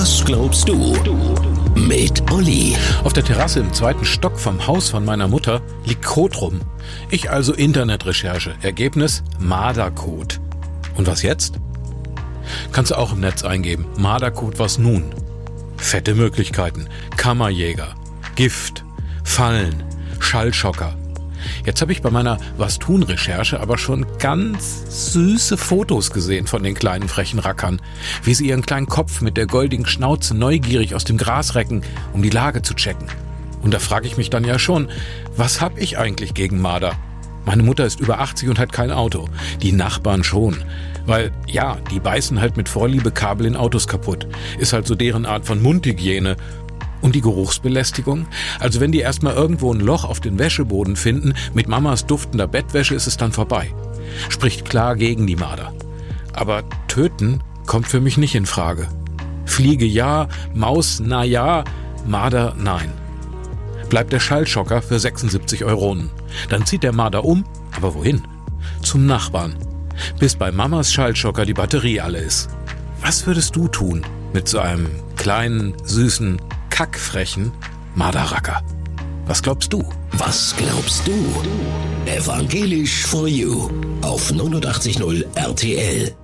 Was glaubst du? Mit Olli. Auf der Terrasse im 2. Stock vom Haus von meiner Mutter liegt Kot rum. Ich also Internetrecherche. Ergebnis: Marderkot. Und was jetzt? Kannst du auch im Netz eingeben. Marderkot, was nun? Fette Möglichkeiten. Kammerjäger, Gift, Fallen, Schallschocker. Jetzt habe ich bei meiner Was-tun-Recherche aber schon ganz süße Fotos gesehen von den kleinen frechen Rackern, wie sie ihren kleinen Kopf mit der goldigen Schnauze neugierig aus dem Gras recken, um die Lage zu checken. Und da frage ich mich dann ja schon, was habe ich eigentlich gegen Marder? Meine Mutter ist über 80 und hat kein Auto. Die Nachbarn schon. Weil, ja, die beißen halt mit Vorliebe Kabel in Autos kaputt. Ist halt so deren Art von Mundhygiene. Und die Geruchsbelästigung? Also wenn die erstmal irgendwo ein Loch auf den Wäscheboden finden, mit Mamas duftender Bettwäsche ist es dann vorbei. Spricht klar gegen die Marder. Aber töten kommt für mich nicht in Frage. Fliege ja, Maus na ja, Marder nein. Bleibt der Schallschocker für 76 Euronen. Dann zieht der Marder um, aber wohin? Zum Nachbarn. Bis bei Mamas Schallschocker die Batterie alle ist. Was würdest du tun mit so einem kleinen, süßen, kackfrechen Marderracker? Was glaubst du? Was glaubst du? Evangelisch for You auf 89.0 RTL.